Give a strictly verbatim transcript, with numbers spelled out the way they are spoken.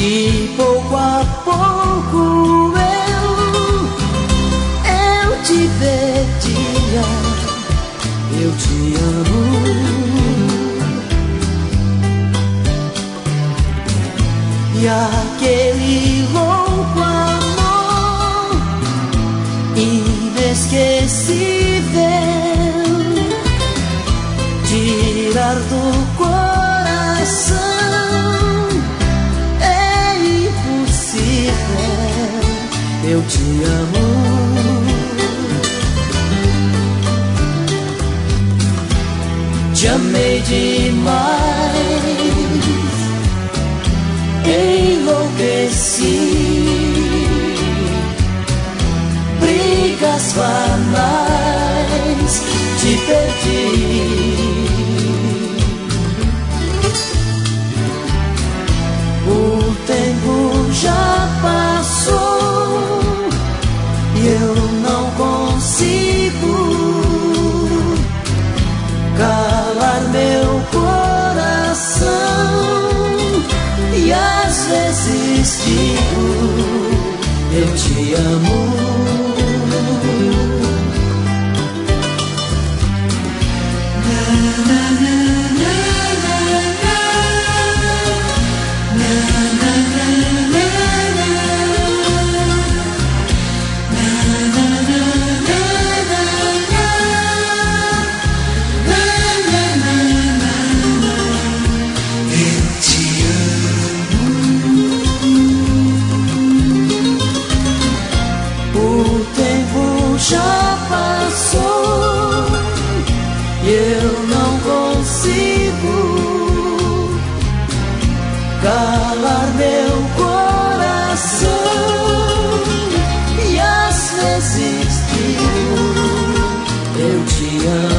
E pouco a pouco eu, eu te perdia. Eu te amo. E aquele louco amor inesquecível, tirar do coração é impossível. Eu te amo. Te amei demais, enlouqueci. Brigas banais, te perdi. O tempo já passou e eu não consigo calar meu coração. E às vezes digo, eu te amo. Já passou e eu não consigo calar meu coração. E às vezes digo, eu te amo.